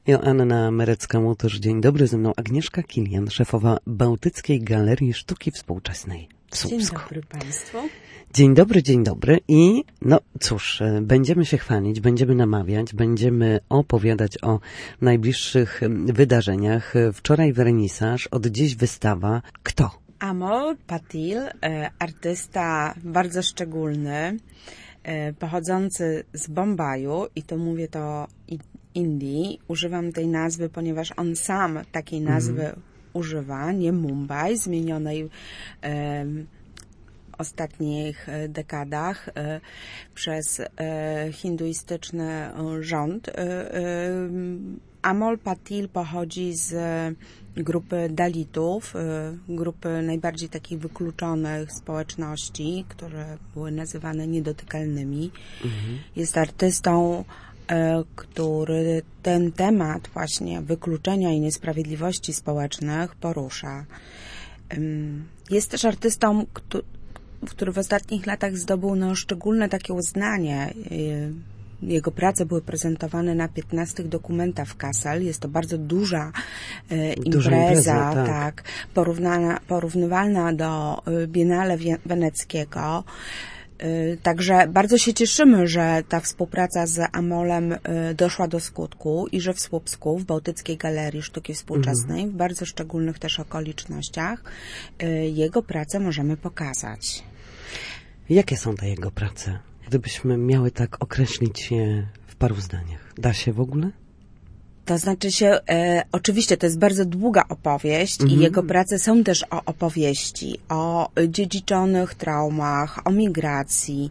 Joanna Merecka-Łotosz, dzień dobry. Ze mną Agnieszka Kilian, szefowa Bałtyckiej Galerii Sztuki Współczesnej w Słupsku. Dzień dobry Państwu. Dzień dobry. I no cóż, będziemy się chwalić, będziemy namawiać, będziemy opowiadać o najbliższych wydarzeniach. Wczoraj wernisaż, od dziś wystawa. Kto? Amol Patil, artysta bardzo szczególny, pochodzący z Bombaju i to mówię to Indii. Używam tej nazwy, ponieważ on sam takiej nazwy używa, nie Mumbai, zmienionej ostatnich dekadach przez hinduistyczny rząd. Amol Patil pochodzi z grupy Dalitów, grupy najbardziej takich wykluczonych społeczności, które były nazywane niedotykalnymi. Jest artystą, który ten temat właśnie wykluczenia i niesprawiedliwości społecznych porusza. Jest też artystą, który w ostatnich latach zdobył szczególne takie uznanie. Jego prace były prezentowane na 15 dokumentach w Kassel. Jest to bardzo duża impreza, tak, porównywalna do Biennale Weneckiego. Także bardzo się cieszymy, że ta współpraca z Amolem doszła do skutku i że w Słupsku, w Bałtyckiej Galerii Sztuki Współczesnej, w bardzo szczególnych też okolicznościach, jego pracę możemy pokazać. Jakie są te jego prace? Gdybyśmy miały tak określić je w paru zdaniach. Da się w ogóle? To znaczy się, oczywiście to jest bardzo długa opowieść i jego prace są też o opowieści, o dziedziczonych traumach, o migracji,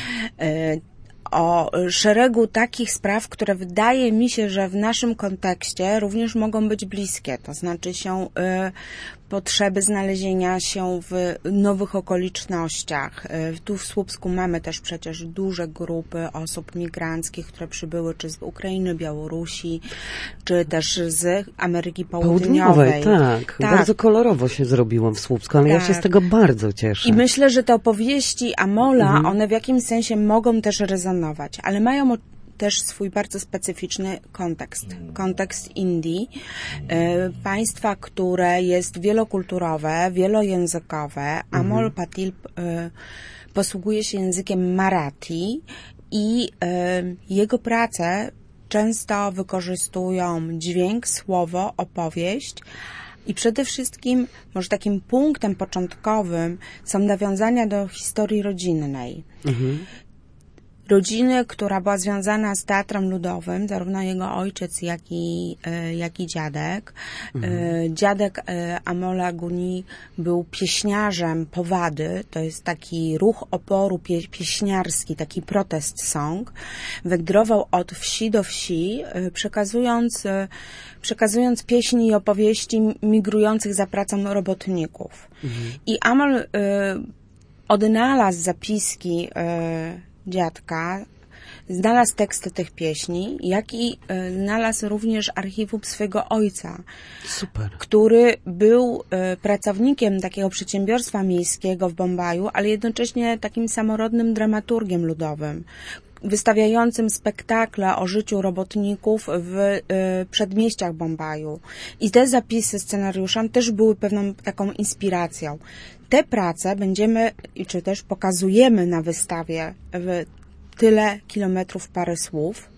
o szeregu takich spraw, które wydaje mi się, że w naszym kontekście również mogą być bliskie. To znaczy się potrzeby znalezienia się w nowych okolicznościach. Tu w Słupsku mamy też przecież duże grupy osób migranckich, które przybyły czy z Ukrainy, Białorusi, czy też z Ameryki Południowej. Tak. Bardzo kolorowo się zrobiło w Słupsku, ale ja się z tego bardzo cieszę. I myślę, że te opowieści Amola, one w jakimś sensie mogą też rezonować, ale mają też swój bardzo specyficzny kontekst Indii, państwa, które jest wielokulturowe, wielojęzykowe. Amol Patil posługuje się językiem Marathi i jego prace często wykorzystują dźwięk, słowo, opowieść. I przede wszystkim, może takim punktem początkowym są nawiązania do historii rodzinnej. Rodziny, która była związana z teatrem ludowym, zarówno jego ojciec, jak i dziadek. Dziadek Amola Guni był pieśniarzem powady, to jest taki ruch oporu pieśniarski, taki protest song. Wędrował od wsi do wsi, przekazując pieśni i opowieści migrujących za pracą robotników. I Amol odnalazł zapiski dziadka, znalazł teksty tych pieśni, jak i znalazł również archiwum swojego ojca, który był pracownikiem takiego przedsiębiorstwa miejskiego w Bombaju, ale jednocześnie takim samorodnym dramaturgiem ludowym, wystawiającym spektakle o życiu robotników w przedmieściach Bombaju. I te zapisy scenariusza też były pewną taką inspiracją. Te prace będziemy, czy też pokazujemy na wystawie w tyle kilometrów parę słów.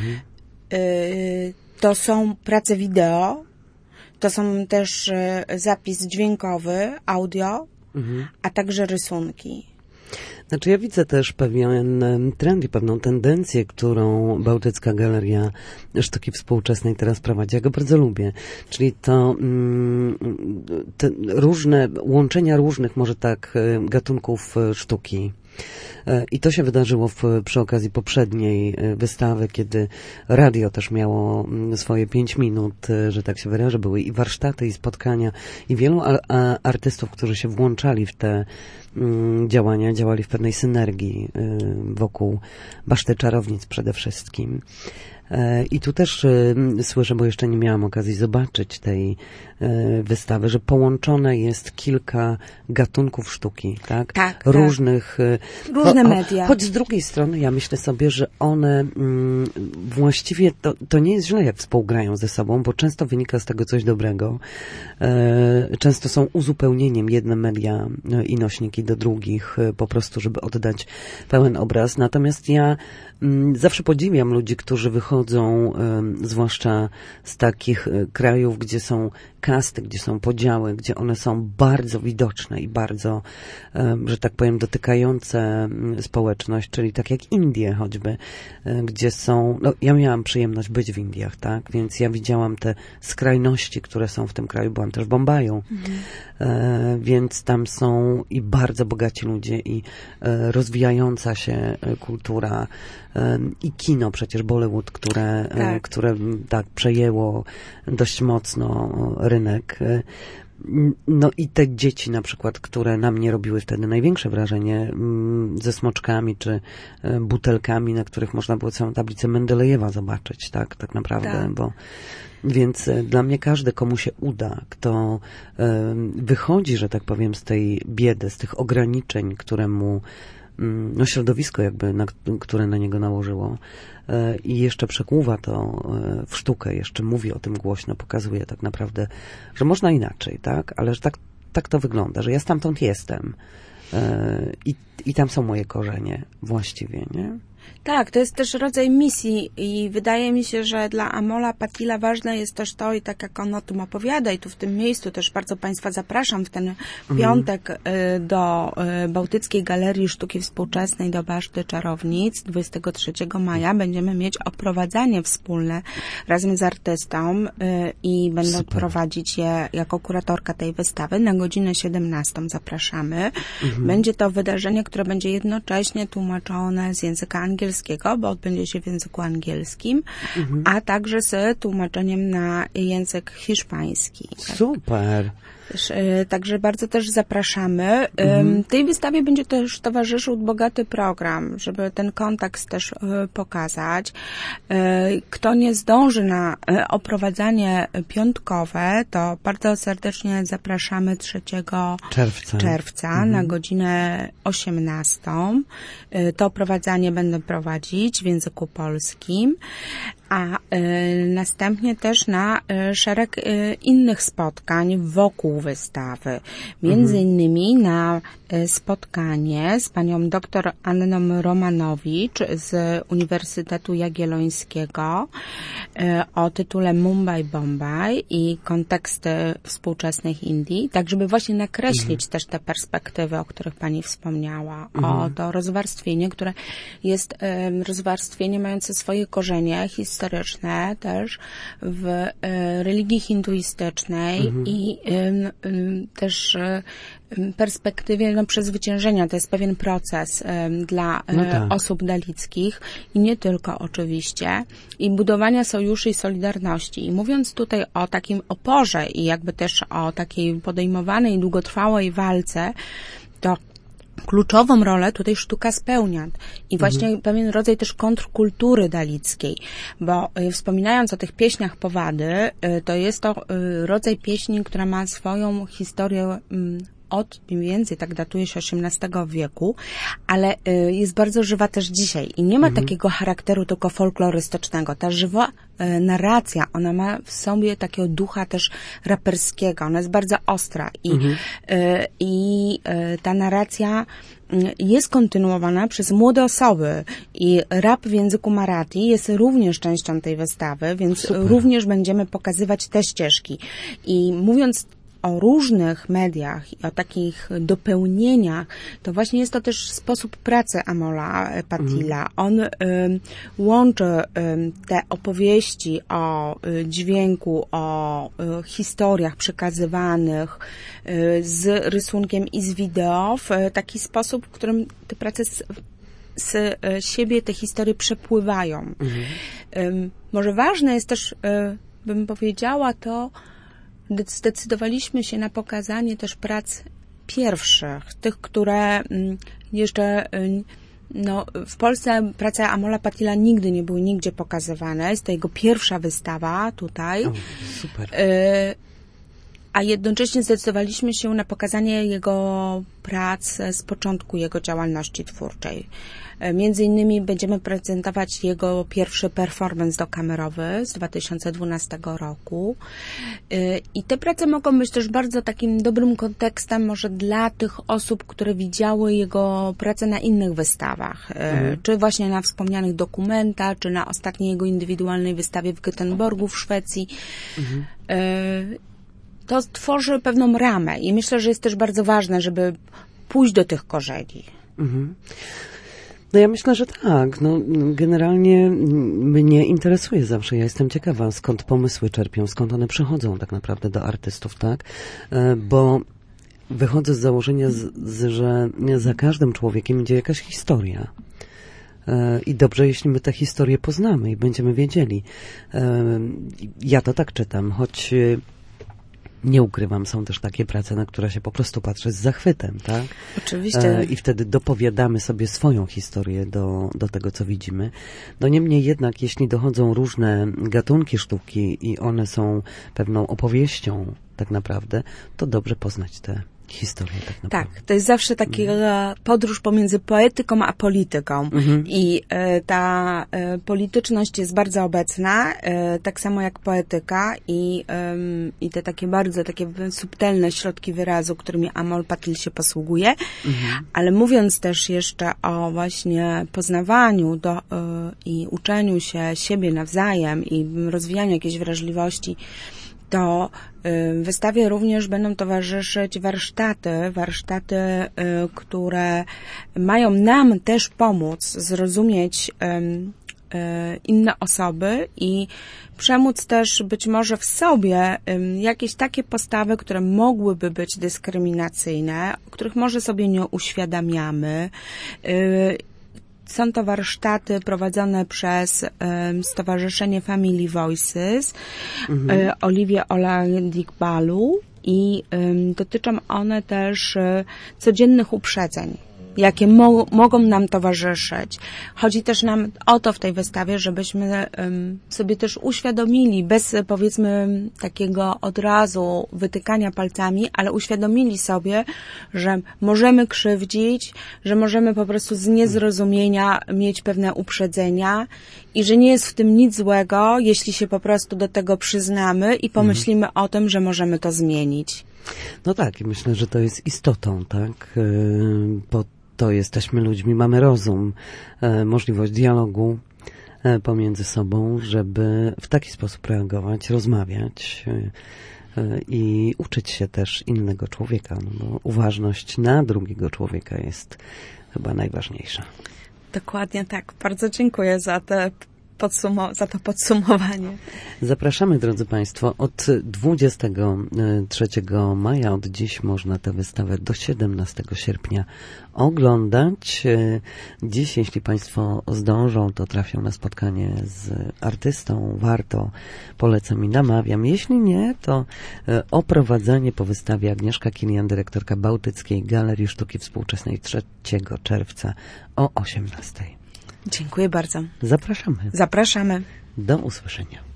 To są prace wideo, to są też zapis dźwiękowy, audio, a także rysunki. Znaczy ja widzę też pewien trend i pewną tendencję, którą Bałtycka Galeria Sztuki Współczesnej teraz prowadzi. Ja go bardzo lubię. Czyli to te różne, łączenia różnych może tak gatunków sztuki. I to się wydarzyło przy okazji poprzedniej wystawy, kiedy radio też miało swoje 5 minut, że tak się wyrażę. Były i warsztaty, i spotkania, i wielu artystów, którzy się włączali w te działania, działali w pewnej synergii wokół Baszty Czarownic przede wszystkim. I tu też słyszę, bo jeszcze nie miałam okazji zobaczyć tej wystawy, że połączone jest kilka gatunków sztuki, tak? Tak. Różnych. Różne media. Choć z drugiej strony ja myślę sobie, że one właściwie to nie jest źle, jak współgrają ze sobą, bo często wynika z tego coś dobrego. Często są uzupełnieniem jedne media i nośniki do drugich, po prostu, żeby oddać pełen obraz. Natomiast ja zawsze podziwiam ludzi, którzy wychodzą, zwłaszcza z takich krajów, gdzie są kasty, gdzie są podziały, gdzie one są bardzo widoczne i bardzo, że tak powiem, dotykające społeczność, czyli tak jak Indie choćby, gdzie są, no ja miałam przyjemność być w Indiach, tak, więc ja widziałam te skrajności, które są w tym kraju, byłam też w Bombaju, więc tam są i bardzo bogaci ludzie i rozwijająca się kultura i kino przecież Bollywood, które tak przejęło dość mocno rynek. No i te dzieci na przykład, które na mnie robiły wtedy największe wrażenie ze smoczkami czy butelkami, na których można było całą tablicę Mendelejewa zobaczyć, tak naprawdę, tak. Bo więc dla mnie każdy, komu się uda, kto wychodzi, że tak powiem, z tej biedy, z tych ograniczeń, które mu środowisko jakby, które na niego nałożyło i jeszcze przekuwa to w sztukę, jeszcze mówi o tym głośno, pokazuje tak naprawdę, że można inaczej, tak? Ale że tak to wygląda, że ja stamtąd jestem i tam są moje korzenie właściwie, nie? Tak, to jest też rodzaj misji i wydaje mi się, że dla Amola Patila ważne jest też to, i tak jak on o tym opowiada, i tu w tym miejscu też bardzo Państwa zapraszam w ten piątek do Bałtyckiej Galerii Sztuki Współczesnej, do Baszty Czarownic. 23 maja będziemy mieć oprowadzanie wspólne razem z artystą i będę prowadzić je jako kuratorka tej wystawy. Na godzinę 17 zapraszamy. Będzie to wydarzenie, które będzie jednocześnie tłumaczone z języka angielskiego, bo odbędzie się w języku angielskim, a także z tłumaczeniem na język hiszpański. Super! Także bardzo też zapraszamy. Tej wystawie będzie też towarzyszył bogaty program, żeby ten kontekst też pokazać. Kto nie zdąży na oprowadzanie piątkowe, to bardzo serdecznie zapraszamy 3 czerwca na godzinę 18. To oprowadzanie będę prowadzić w języku polskim, a następnie też na szereg innych spotkań wokół wystawy. Między innymi na spotkanie z panią dr Anną Romanowicz z Uniwersytetu Jagiellońskiego o tytule Mumbai Bombay i konteksty współczesnych Indii, tak żeby właśnie nakreślić też te perspektywy, o których pani wspomniała, o to rozwarstwienie, które jest rozwarstwienie mające swoje korzenie historyczne też w religii hinduistycznej i też perspektywie przezwyciężenia. To jest pewien proces dla osób dalickich i nie tylko oczywiście. I budowania sojuszy i solidarności. I mówiąc tutaj o takim oporze i jakby też o takiej podejmowanej, długotrwałej walce, to kluczową rolę tutaj sztuka spełnia i właśnie pewien rodzaj też kontrkultury dalickiej, bo wspominając o tych pieśniach Powady, to jest to rodzaj pieśni, która ma swoją historię od mniej więcej, tak datuje się XVIII wieku, ale jest bardzo żywa też dzisiaj i nie ma takiego charakteru tylko folklorystycznego. Ta żywa narracja, ona ma w sobie takiego ducha też raperskiego, ona jest bardzo ostra i ta narracja jest kontynuowana przez młode osoby i rap w języku marathi jest również częścią tej wystawy, więc również będziemy pokazywać te ścieżki. I mówiąc o różnych mediach i o takich dopełnieniach, to właśnie jest to też sposób pracy Amola Patila. On łączy te opowieści o dźwięku, o historiach przekazywanych z rysunkiem i z wideo w taki sposób, w którym te prace z siebie te historie przepływają. Może ważne jest też, bym powiedziała, to zdecydowaliśmy się na pokazanie też prac pierwszych, tych, które jeszcze No, w Polsce prace Amola Pattila nigdy nie były nigdzie pokazywane. Jest to jego pierwsza wystawa tutaj. O, super. A jednocześnie zdecydowaliśmy się na pokazanie jego prac z początku jego działalności twórczej. Między innymi będziemy prezentować jego pierwszy performance dokamerowy z 2012 roku. I te prace mogą być też bardzo takim dobrym kontekstem może dla tych osób, które widziały jego pracę na innych wystawach. Czy właśnie na wspomnianych Dokumenta, czy na ostatniej jego indywidualnej wystawie w Göteborgu w Szwecji. To tworzy pewną ramę i myślę, że jest też bardzo ważne, żeby pójść do tych korzeni. No ja myślę, że tak. No, generalnie mnie interesuje zawsze. Ja jestem ciekawa, skąd pomysły czerpią, skąd one przychodzą tak naprawdę do artystów, tak? Bo wychodzę z założenia, że za każdym człowiekiem idzie jakaś historia. I dobrze, jeśli my tę historię poznamy i będziemy wiedzieli. Ja to tak czytam, choć nie ukrywam, są też takie prace, na które się po prostu patrzy z zachwytem, tak? Oczywiście. I wtedy dopowiadamy sobie swoją historię do tego, co widzimy. No niemniej jednak, jeśli dochodzą różne gatunki sztuki i one są pewną opowieścią tak naprawdę, to dobrze poznać te historię tak naprawdę. Tak, to jest zawsze taka podróż pomiędzy poetyką a polityką. I ta polityczność jest bardzo obecna, tak samo jak poetyka i te takie bardzo takie subtelne środki wyrazu, którymi Amol Patil się posługuje. Ale mówiąc też jeszcze o właśnie poznawaniu i uczeniu się siebie nawzajem i rozwijaniu jakiejś wrażliwości, to w wystawie również będą towarzyszyć warsztaty, które mają nam też pomóc zrozumieć inne osoby i przemóc też być może w sobie jakieś takie postawy, które mogłyby być dyskryminacyjne, których może sobie nie uświadamiamy. Są to warsztaty prowadzone przez Stowarzyszenie Family Voices, Oliwię Olandik-Balu i dotyczą one też codziennych uprzedzeń, jakie mogą nam towarzyszyć. Chodzi też nam o to w tej wystawie, żebyśmy sobie też uświadomili, bez powiedzmy takiego od razu wytykania palcami, ale uświadomili sobie, że możemy krzywdzić, że możemy po prostu z niezrozumienia mieć pewne uprzedzenia i że nie jest w tym nic złego, jeśli się po prostu do tego przyznamy i pomyślimy o tym, że możemy to zmienić. No tak, i myślę, że to jest istotą, tak? Bo to jesteśmy ludźmi, mamy rozum, możliwość dialogu pomiędzy sobą, żeby w taki sposób reagować, rozmawiać i uczyć się też innego człowieka, no bo uważność na drugiego człowieka jest chyba najważniejsza. Dokładnie tak. Bardzo dziękuję za to podsumowanie. Zapraszamy, drodzy Państwo, od 23 maja, od dziś można tę wystawę do 17 sierpnia oglądać. Dziś, jeśli Państwo zdążą, to trafią na spotkanie z artystą. Warto, polecam i namawiam. Jeśli nie, to oprowadzenie po wystawie Agnieszka Kilian, dyrektorka Bałtyckiej Galerii Sztuki Współczesnej 3 czerwca o 18:00. Dziękuję bardzo. Zapraszamy. Zapraszamy. Do usłyszenia.